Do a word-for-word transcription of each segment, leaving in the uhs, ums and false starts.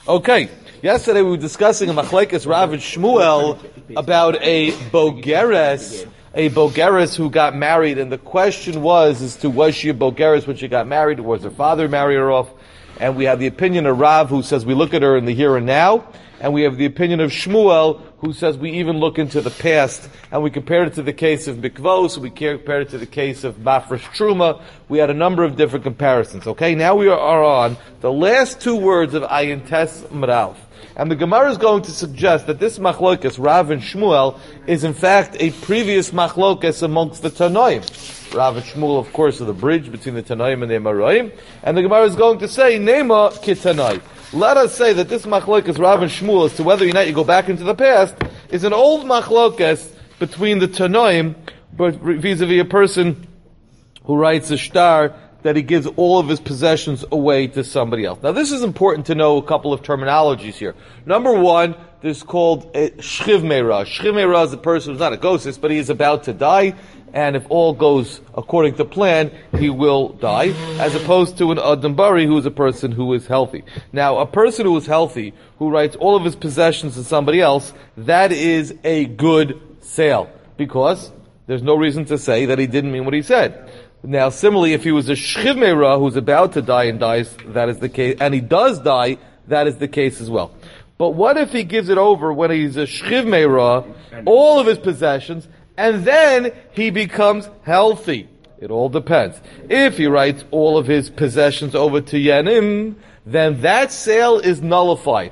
Okay, yesterday we were discussing a machlekes Rav and Shmuel about a bogeres, a bogeres who got married, and the question was as to was she a bogeres when she got married, or was her father marry her off? And we have the opinion of Rav who says we look at her in the here and now, and we have the opinion of Shmuel who says we even look into the past, and we compared it to the case of Mikvos, we compared it to the case of Mafresh Truma. We had a number of different comparisons. Okay, now we are on the last two words of Ayin Tes Mralf. And the Gemara is going to suggest that this machlokas, Rav and Shmuel, is in fact a previous machlokas amongst the Tanoim. Rav and Shmuel, of course, are the bridge between the Tanoim and the Amoraim. And the Gemara is going to say, Nema Kitanai. Let us say that this machlokas, Rav and Shmuel, as to whether or not you go back into the past, is an old machlokas between the Tanoim, but vis-a-vis a person who writes a shtar that he gives all of his possessions away to somebody else. Now this is important to know a couple of terminologies here. Number one, there's called a shchiv meira. Shchiv meira is a person who's not a ghost, but he is about to die, and if all goes according to plan, he will die, as opposed to an adam bari, who is a person who is healthy. Now, a person who is healthy, who writes all of his possessions to somebody else, that is a good sale, because there's no reason to say that he didn't mean what he said. Now, similarly, if he was a shchiv meira who's about to die and dies, that is the case, and he does die, that is the case as well. But what if he gives it over when he's a shchiv meira, all of his possessions, and then he becomes healthy? It all depends. If he writes all of his possessions over to Yanim, then that sale is nullified.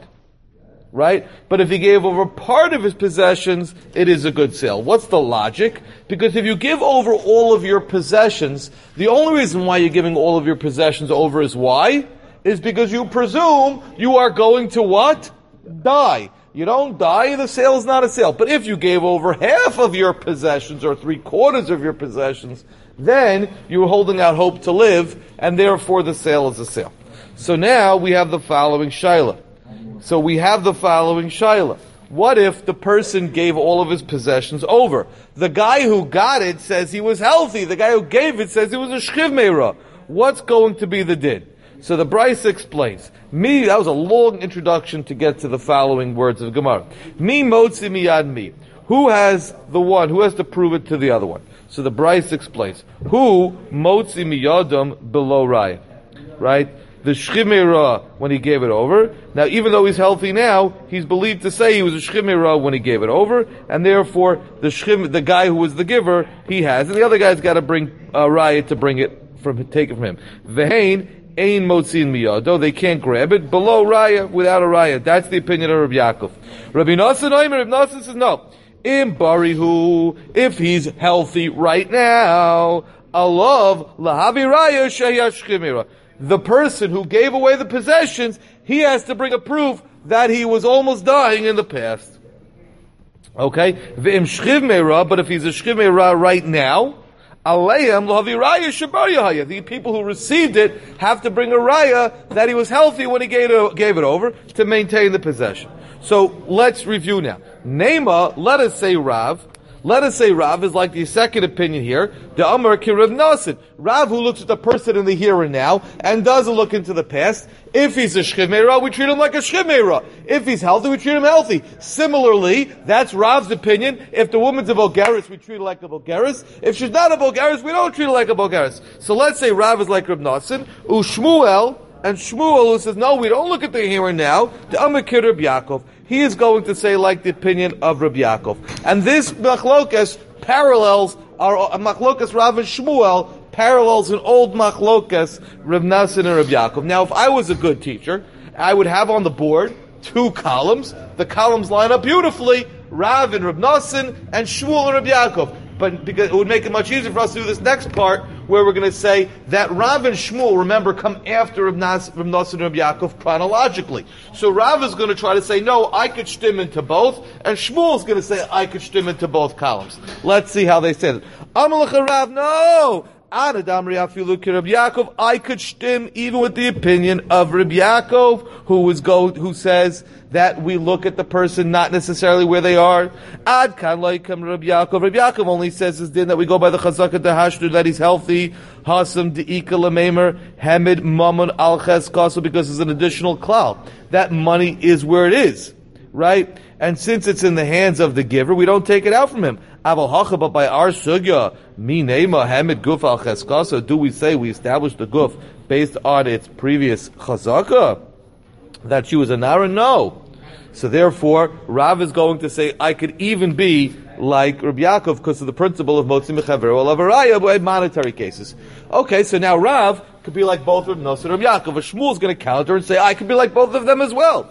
Right? But if he gave over part of his possessions, it is a good sale. What's the logic? Because if you give over all of your possessions, the only reason why you're giving all of your possessions over is why? Is because you presume you are going to what? Die. You don't die, the sale is not a sale. But if you gave over half of your possessions or three quarters of your possessions, then you're holding out hope to live, and therefore the sale is a sale. So now we have the following shaila. So we have the following shaila. What if the person gave all of his possessions over? The guy who got it says he was healthy. The guy who gave it says he was a shchiv meira. What's going to be the din? So the Brisa explains. Me, that was a long introduction to get to the following words of Gemara. Mi motzi miyad mi. Who has the one? Who has to prove it to the other one? So the Brisa explains. Who motzi miyadam below raya? Right? The shchiv meira when he gave it over. Now, even though he's healthy now, he's believed to say he was a shchiv meira when he gave it over, and therefore the shchiv, the guy who was the giver, he has, and the other guy's got to bring a raya to bring it from, take it from him. Vehain ein motzin miyado, they can't grab it below raya, without a raya. That's the opinion of Rabbi Yaakov. Rabbi Nassan, Rabbi Nassan says no. Im barihu, if he's healthy right now, alav lahavi raya sheyah shchiv meira. The person who gave away the possessions, he has to bring a proof that he was almost dying in the past. Okay? V'im shchiv meira, but if he's a shchiv meira right now, aleihem lahavi raya shebar yahaya. The people who received it have to bring a raya that he was healthy when he gave it, gave it over to maintain the possession. So let's review now. Nema, let us say Rav. Let us say Rav is like the second opinion here. The Amar ki Rav Nassan. Rav who looks at the person in the here and now and doesn't look into the past. If he's a shchiv meira, we treat him like a shchiv meira. If he's healthy, we treat him healthy. Similarly, that's Rav's opinion. If the woman's a bogeres, we treat her like a bogeres. If she's not a bogeres, we don't treat her like a bogeres. So let's say Rav is like Rav Nassan. Ushmuel, and Shmuel who says, no, we don't look at the here and now. The Amar ki Rav Yaakov. He is going to say like the opinion of Rabbi Yaakov. And this machlokas parallels, our machlokas Rav and Shmuel parallels an old machlokas Rav Nassan and Rabbi Yaakov. Now if I was a good teacher, I would have on the board two columns. The columns line up beautifully, Rav and Rav Nassan and Shmuel and Rabbi Yaakov. But because it would make it much easier for us to do this next part, where we're going to say that Rav and Shmuel, remember, come after Rav Nassan and Rabbi Yaakov chronologically. So Rav is going to try to say, no, I could stim into both, and Shmuel is going to say, I could stim into both columns. Let's see how they say it. Amalecha Rav, no! Anadam Riafilu ki Rabbi Yaakov, I could shtim even with the opinion of Rabbi Yaakov, who is go, who says that we look at the person not necessarily where they are. Ad kan loikam Rabbi Yaakov. Rabbi Yaakov only says this din that we go by the chazaka dehashdu that he's healthy. Hasam deika lememer hamid mamun al cheskasu, because there's an additional klal. That money is where it is, right? And since it's in the hands of the giver, we don't take it out from him. Aval hacha, but by our sugya, mi neima hamid guf al cheskasu, do we say we established the guf based on its previous chazaka that she was a nara? No. So therefore, Rav is going to say, I could even be like Rabbi Yaakov because of the principle of Motzi Mechaver or Lavaraya by monetary cases. Okay, so now Rav could be like both Rabbi Nosson and Rabbi Yaakov. Shmuel is going to counter and say, I could be like both of them as well.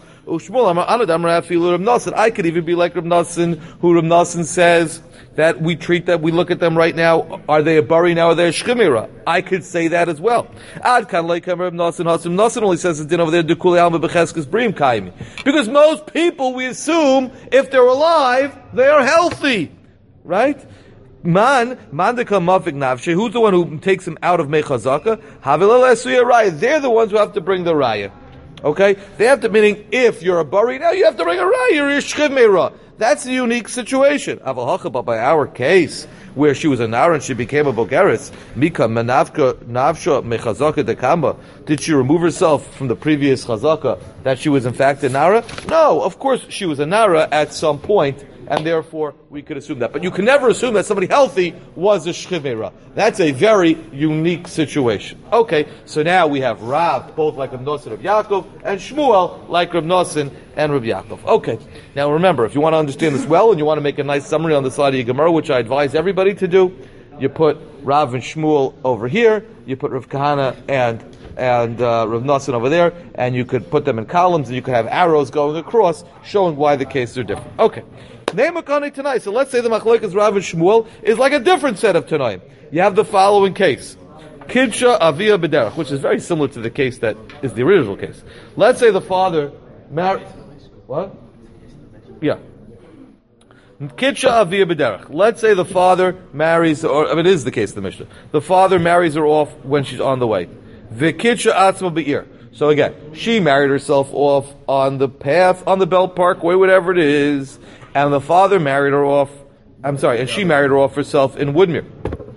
I could even be like Rabbi Nosson, who Rabbi Nosson says that we treat them, we look at them right now, are they a bari now, or are they a shchimira? I could say that as well. Ad kan like Rabbi Nosson, Hasim Nosson only says it's in over there, Dekuli Alma Becheskes Brim Kaimi. Because most people, we assume, if they're alive, they are healthy. Right? Man, mandika mafik navshe, who's the one who takes him out of mechazaka? Havilal esuya raya. They're the ones who have to bring the raya. Okay? They have to, meaning, if you're a bari now, you have to bring a raya, you're a shchiv meira. That's a unique situation. But by our case, where she was a nara and she became a bogeres, mika menavka navsha mechazaka dekamba, did she remove herself from the previous chazaka that she was in fact a nara? No, of course she was a nara at some point, and therefore we could assume that. But you can never assume that somebody healthy was a shchivera. That's a very unique situation. Okay, so now we have Rav, both like Rav Nosson and Rav Yaakov, and Shmuel, like Rav Nosson and Rav Yaakov. Okay, now remember, if you want to understand this well, and you want to make a nice summary on the side of your Gemara, which I advise everybody to do, you put Rav and Shmuel over here, you put Rav Kahana and and uh, Rav Nosson over there, and you could put them in columns, and you could have arrows going across, showing why the cases are different. Okay. Name a Kani tonight. So let's say the Machlokes Rav and Shmuel is like a different set of Tanaim. You have the following case. Kidsha Avia B'derech, which is very similar to the case that is the original case. Let's say the father married... What? Yeah. Kidsha Avia B'derech. Let's say the father marries, or I mean, it is the case of the Mishnah. The father marries her off when she's on the way. V'kidsha Atzma B'ir. So again, she married herself off on the path, on the Belt Parkway, whatever it is, and the father married her off, I'm sorry, and she married her off herself in Woodmere.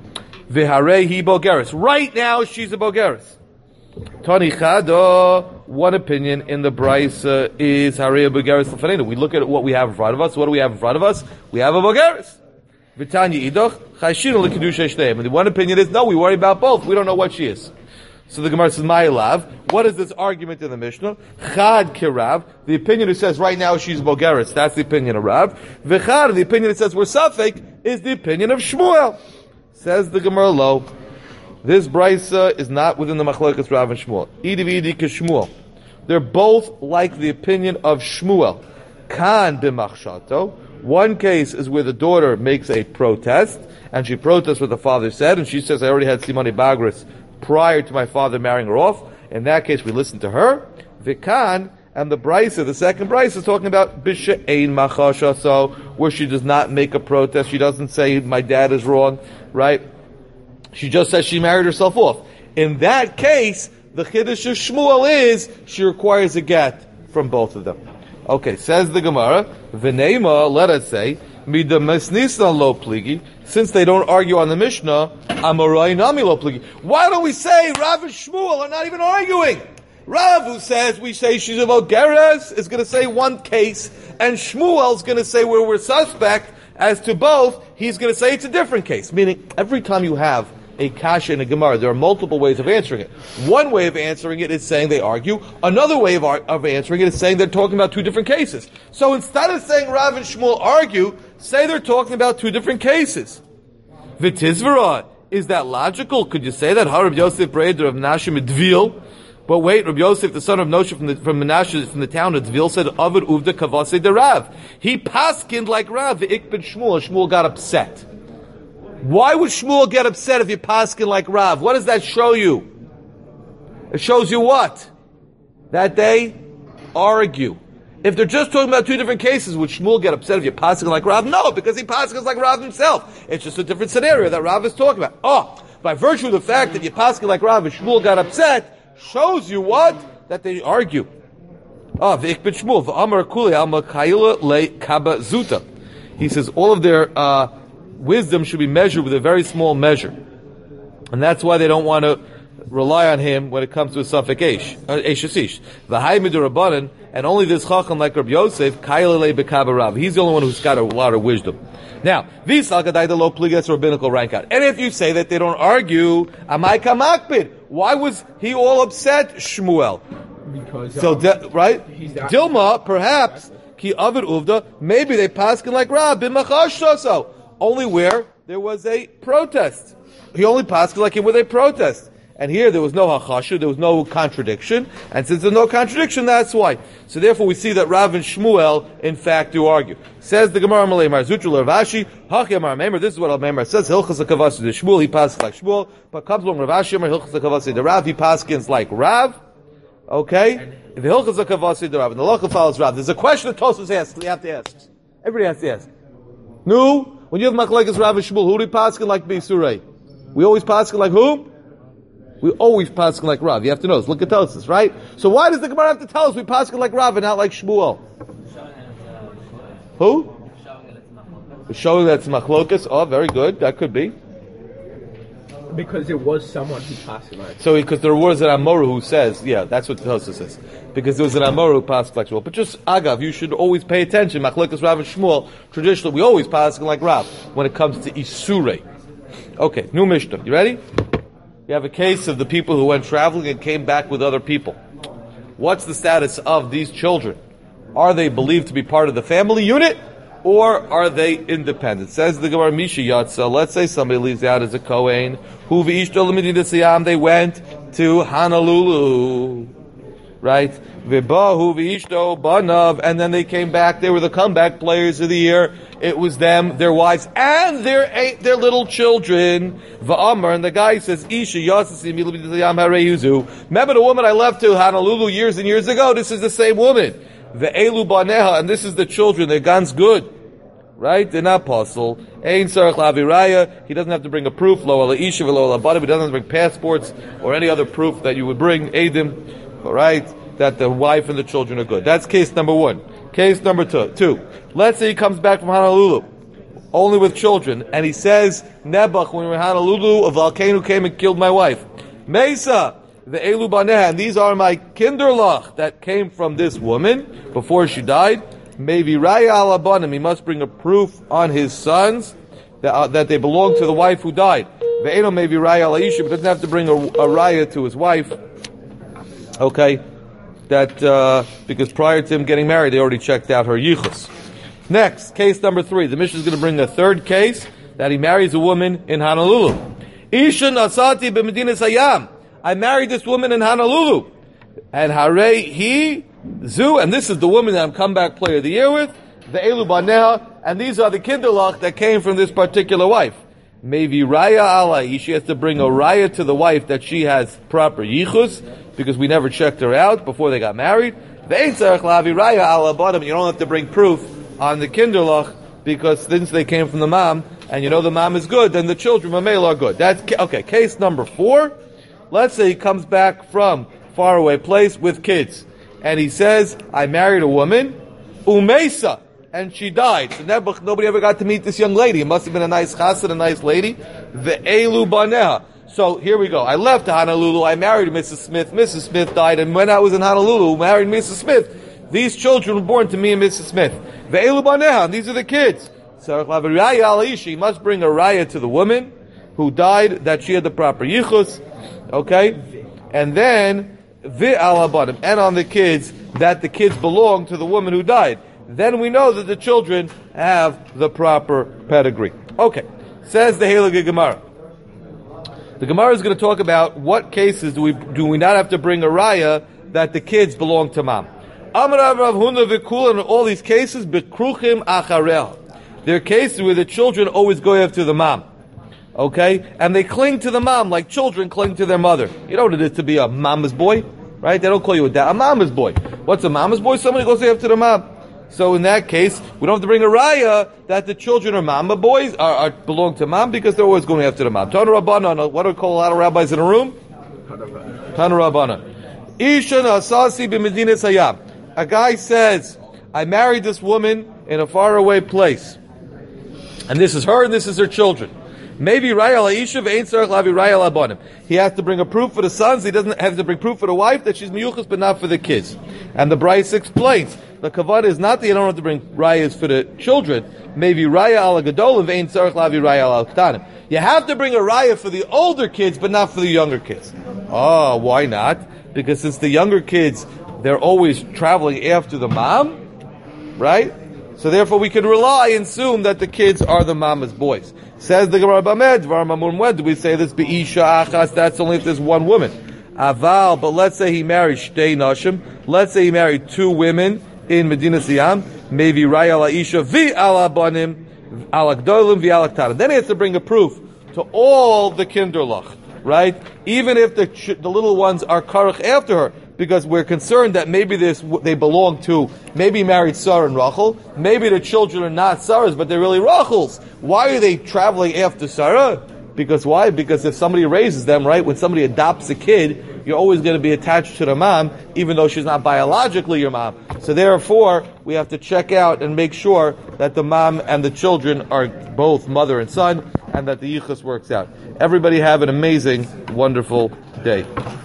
V'harei hi bogeres. Right now, she's a bogeres. Tani chado, one opinion in the Brisa is harei bogeres l'fanenu. We look at what we have in front of us. What do we have in front of us? We have a bogeres. V'tanya idoch, chayshinu l'kedusha shteim. And the one opinion is, no, we worry about both. We don't know what she is. So the Gemara says, Ma'elav. What is this argument in the Mishnah? Chad kirav. The opinion who says right now she's bogeres. That's the opinion of Rav. V'chad, the opinion that says we're safek, is the opinion of Shmuel. Says the Gemara lo. This brisa is not within the Machlokes Rav and Shmuel. Idi v'idi k'Shmuel. They're both like the opinion of Shmuel. Kan b'machshato. One case is where the daughter makes a protest, and she protests what the father said, and she says, I already had simani bagris prior to my father marrying her off. In that case, we listen to her. Vikan, and the Brisa, the second Brisa, is talking about Bisha Ein Machasha, so where she does not make a protest. She doesn't say, my dad is wrong, right? She just says she married herself off. In that case, the Chiddush of Shmuel is, she requires a get from both of them. Okay, says the Gemara, V'neima, let us say, Mida Mesnisna lo pligi, since they don't argue on the Mishnah, Amorai nami lo pligi. Why don't we say Rav and Shmuel are not even arguing? Rav, who says we say she's a bogeres, is going to say one case, and Shmuel's going to say where we're suspect as to both. He's going to say it's a different case. Meaning, every time you have a kasha in a Gemara, there are multiple ways of answering it. One way of answering it is saying they argue. Another way of, ar- of answering it is saying they're talking about two different cases. So instead of saying Rav and Shmuel argue, say they're talking about two different cases. V'tizvara, is that logical? Could you say that? Harab Yosef Breder of Menashe Medvil. But wait, Rabbi Yosef, the son of Noshe from the, from Menashe, from the town of Dvil, said, Avid Uvda Kavase de Rav. He paskined like Rav, the Ikbid Shmuel. Shmuel got upset. Why would Shmuel get upset if you paskin like Rav? What does that show you? It shows you what? That they argue. If they're just talking about two different cases, would Shmuel get upset if you paskin like Rav? No, because he paskins like Rav himself. It's just a different scenario that Rav is talking about. Oh, by virtue of the fact that you paskin like Rav and Shmuel got upset, shows you what? That they argue. Ah, v'ik ben Shmuel, v'amar kuli alma kayila le kaba zuta. He says all of their uh, wisdom should be measured with a very small measure. And that's why they don't want to rely on him when it comes to a suffix eish, eish asish. V'hai midur rabbanan, and only this chacham like Rabbi Yosef, kayila le bekaba Rav. He's the only one who's got a lot of wisdom. Now, v'sal gadayda lo pligas rabbinical rank out. And if you say that they don't argue, amai kamakbid. Why was he all upset, Shmuel? Because so, um, de- right? Dilma, perhaps, ki avid uvda, maybe they paskin like Rab, b'machash so. Only where there was a protest. He only paskin like him with a protest. And here there was no hachashu, there was no contradiction. And since there's no contradiction, that's why. So therefore we see that Rav and Shmuel, in fact, do argue. Says the Gemara Malay Mar Zutrul Ravashi, Hachemar Memar, this is what Al-Memar says, Hilchas HaKavasi, the Shmuel, he passes like Shmuel, but comes along Ravashi, Hilchas HaKavasi, the Rav, he paskins like Rav. Okay? The Hilchas HaKavasi, the Rav, and the Locha follows Rav. There's a question that Tosfos asks, you have to ask. Everybody has to ask. No, when you have Machlekes Rav and Shmuel, who do you paskin like Beisurei? We always paskin like whom? We always paskin like Rav. You have to know this. Look at Tosfos, right? So why does the Gemara have to tell us we paskin like Rav and not like Shmuel? Who? We're showing that it's Machlokes. Oh, very good. That could be. Because there was someone who passed like. So, because there was an Amoru who says, yeah, that's what Tosfos says. Because there was an Amoru who passed like Shmuel. But just, Agav, you should always pay attention. Machlokes Rav and Shmuel, traditionally, we always pass like Rav when it comes to Isurei. Okay, new Mishnah. You ready? You have a case of the people who went traveling and came back with other people. What's the status of these children? Are they believed to be part of the family unit, or are they independent? Says the Gemara Misha Yatsa. Let's say somebody leaves out as a Kohen. Who v'ishto l'medina Siyam? They went to Honolulu, right? V'bahu v'ishto banav, and then they came back. They were the comeback players of the year. It was them, their wives, and their their little children. V'amar, and the guy says, Isha Yasasi l'medina Siyam hareyuzu. Remember the woman I left to Honolulu years and years ago? This is the same woman. Ve'elu baneha, and this is the children. They're guns good. Right? They're not apostle. Ein sarach laviraya. He doesn't have to bring a proof. Lo ala isha v'lo ala bada. He doesn't have to bring passports or any other proof that you would bring. Eidim. Alright? That the wife and the children are good. That's case number one. Case number two. Two. Let's say he comes back from Honolulu. Only with children. And he says, Nebuch, when we were in Honolulu, a volcano came and killed my wife. Mesa. The Elu Baneha, and these are my kinderlach that came from this woman before she died. Maybe Raya Alabanim, he must bring a proof on his sons that, uh, that they belong to the wife who died. Ve'eno maybe Raya Alaisha, but doesn't have to bring a, a Raya to his wife. Okay, that uh, because prior to him getting married, they already checked out her yichus. Next, case number three. The Mishnah is going to bring a third case that he marries a woman in Honolulu. Isha Nasati b'Medina Sayam. I married this woman in Honolulu. And Hare he, Zu, and this is the woman that I'm comeback player of the year with, the Elu Baneha, and these are the kinderlach that came from this particular wife. Maybe Raya Alai, she has to bring a Raya to the wife that she has proper yichus, because we never checked her out before they got married. Ve'en tzarech lavi Raya Ala Bottom, you don't have to bring proof on the kinderlach, because since they came from the mom, and you know the mom is good, then the children, mamel, are good. That's, okay, case number four. Let's say he comes back from faraway place with kids, and he says, I married a woman, Umesa, and she died. So Nebuch, nobody ever got to meet this young lady. It must have been a nice chassid, a nice lady. The Elu Baneha. So here we go. I left Honolulu, I married Missus Smith, Missus Smith died, and when I was in Honolulu, married Missus Smith, these children were born to me and Missus Smith. The Elu Baneha, and these are the kids. So he must bring a raya to the woman who died, that she had the proper yichus. Okay? And then, vi ala bottom, and on the kids, that the kids belong to the woman who died. Then we know that the children have the proper pedigree. Okay. Says the Heilige Gemara. The Gemara is going to talk about what cases do we do we not have to bring a raya that the kids belong to mom. Amar Rav Huna v'kul, in all these cases, bekruchim acharel. There are cases where the children always go after the mom. Okay? And they cling to the mom like children cling to their mother. You know what it is to be a mama's boy? Right? They don't call you a dad. A mama's boy. What's a mama's boy? Somebody goes after the mom. So in that case, we don't have to bring a raya that the children are mama boys, are, are belong to mom, because they're always going after the mom. Tana Rabbanan, what do we call a lot of rabbis in a room? Tana Rabbanan. Ishan asasi b'medinas hayam. A guy says, I married this woman in a faraway place. And this is her and this is her children. Maybe Raya La'ishav ain't Sarach Lavi Raya Labanim. He has to bring a proof for the sons. He doesn't have to bring proof for the wife that she's miyuchas, but not for the kids. And the Bryce explains the kavod is not that you don't have to bring rayas for the children. Maybe Raya Al Gadolim ain't Sarach Lavi Raya Al Ktanim. You have to bring a raya for the older kids, but not for the younger kids. Oh, why not? Because since the younger kids, they're always traveling after the mom, right? So therefore we can rely and assume that the kids are the mama's boys. Says the Gemara Bamed, when do we say this? Be'isha achas, that's only if there's one woman. Aval, but let's say he married shtei nashim. Let's say he married two women in Medina Siyam. Maybe Raya La'isha vi ala banim, ala gdolim vi ala ktanim. Then he has to bring a proof to all the kinderlach, right? Even if the ch- the little ones are karach after her, because we're concerned that maybe this they belong to, maybe married Sarah and Rachel, maybe the children are not Sarah's, but they're really Rachel's. Why are they traveling after Sarah? Because why? Because if somebody raises them, right, when somebody adopts a kid, you're always going to be attached to the mom, even though she's not biologically your mom. So therefore, we have to check out and make sure that the mom and the children are both mother and son, and that the yichus works out. Everybody have an amazing, wonderful day.